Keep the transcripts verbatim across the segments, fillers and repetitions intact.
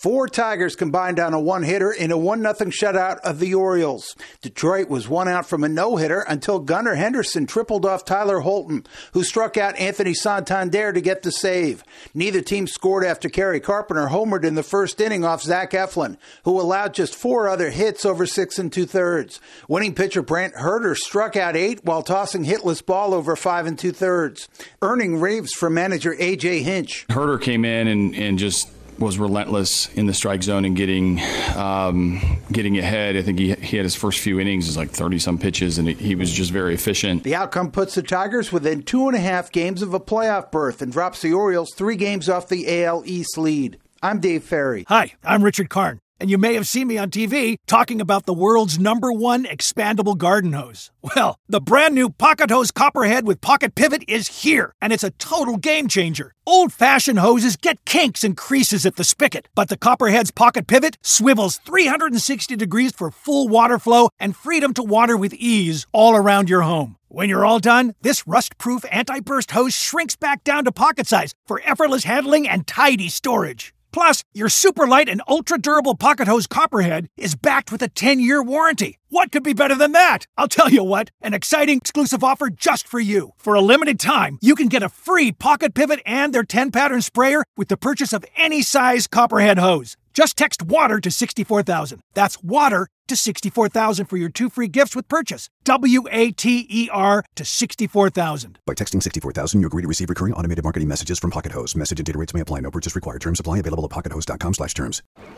Four Tigers combined on a one-hitter in a one nothing shutout of the Orioles. Detroit was one out from a no-hitter until Gunnar Henderson tripled off Tyler Holton, who struck out Anthony Santander to get the save. Neither team scored after Kerry Carpenter homered in the first inning off Zach Eflin, who allowed just four other hits over six and two-thirds. Winning pitcher Brent Herter struck out eight while tossing hitless ball over five and two-thirds, earning raves from manager A J Hinch. Herter came in and, and just was relentless in the strike zone and getting um, getting ahead. I think he, he had his first few innings, is like thirty-some pitches, and he was just very efficient. The outcome puts the Tigers within two and a half games of a playoff berth and drops the Orioles three games off the A L East lead. I'm Dave Ferry. Hi, I'm Richard Karn, and you may have seen me on T V talking about the world's number one expandable garden hose. Well, the brand new Pocket Hose Copperhead with Pocket Pivot is here, and it's a total game changer. Old-fashioned hoses get kinks and creases at the spigot, but the Copperhead's Pocket Pivot swivels three hundred sixty degrees for full water flow and freedom to water with ease all around your home. When you're all done, this rust-proof anti-burst hose shrinks back down to pocket size for effortless handling and tidy storage. Plus, your super light and ultra-durable Pocket Hose Copperhead is backed with a ten-year warranty. What could be better than that? I'll tell you what, an exciting exclusive offer just for you. For a limited time, you can get a free Pocket Pivot and their ten-pattern sprayer with the purchase of any size Copperhead hose. Just text WATER to sixty-four thousand. That's WATER to sixty-four thousand for your two free gifts with purchase. W A T E R to sixty-four thousand. By texting sixty-four thousand, you agree to receive recurring automated marketing messages from Pocket Hose. Message and data rates may apply. No purchase required. Terms apply. Available at pockethose.com slash terms.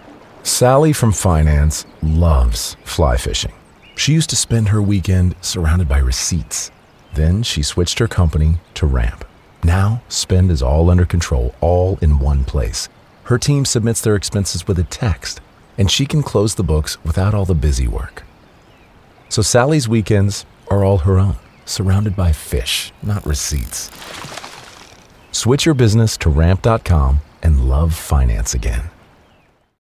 Sally from finance loves fly fishing. She used to spend her weekend surrounded by receipts. Then she switched her company to Ramp. Now, spend is all under control, all in one place. Her team submits their expenses with a text, and she can close the books without all the busy work. So Sally's weekends are all her own, surrounded by fish, not receipts. Switch your business to ramp dot com and love finance again.